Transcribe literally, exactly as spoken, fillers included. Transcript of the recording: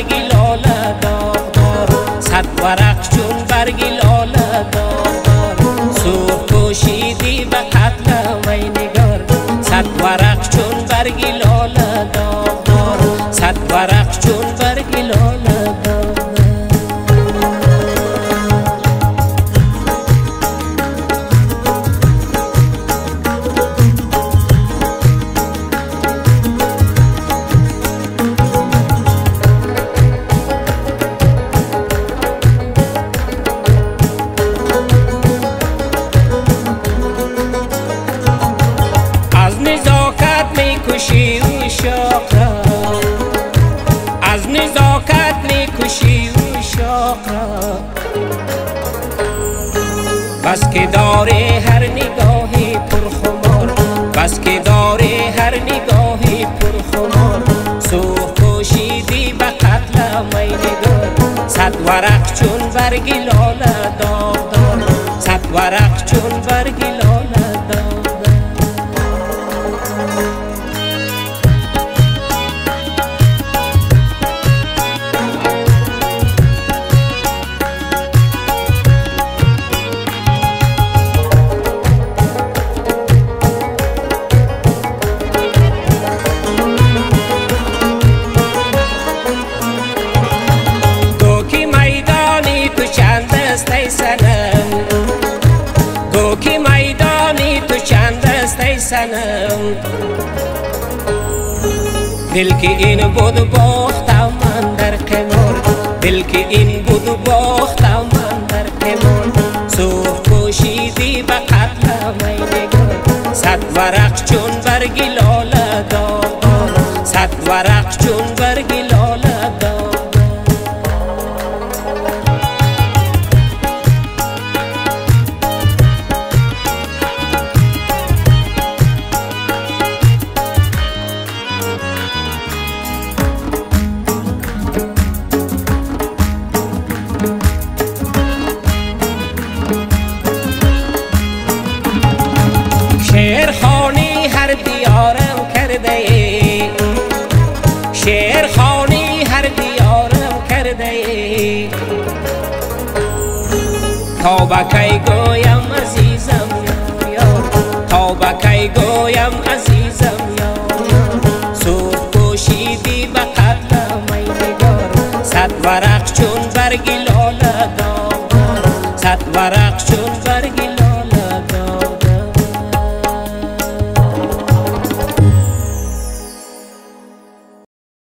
برگی لاله داغدار، صد ورق چون برگی لاله داغدار. سوخ پوشیدی به قتل وی نگار، صد ورق چون برگی لاله داغدار، صد ورق چون برگی لاله داغدار. کشی و شاق را، از نزاکت می کشی و شاق را. بس که داره هر نگاهی پرخمار، بس که داره هر نگاهی پرخمار. سوخ پوشیدی به قتل می نگار، صد ورق چون برگی لاله داغدار، صد ورق چون برگی لاله داغدار. ای سنم گو که میدانی تو چند است ای سنم. دل که این بود باختم من در قمار، دل که این بود باختم من در قمار. سوخ پوشیدی به قتل می نگار، صد ورق چون برگی لاله داغدار، صد ورق چون برگی لاله داغدار. شعرخوانی هر دیارم کرده، شعرخوانی هر دیارم کرده. تا با کی گوی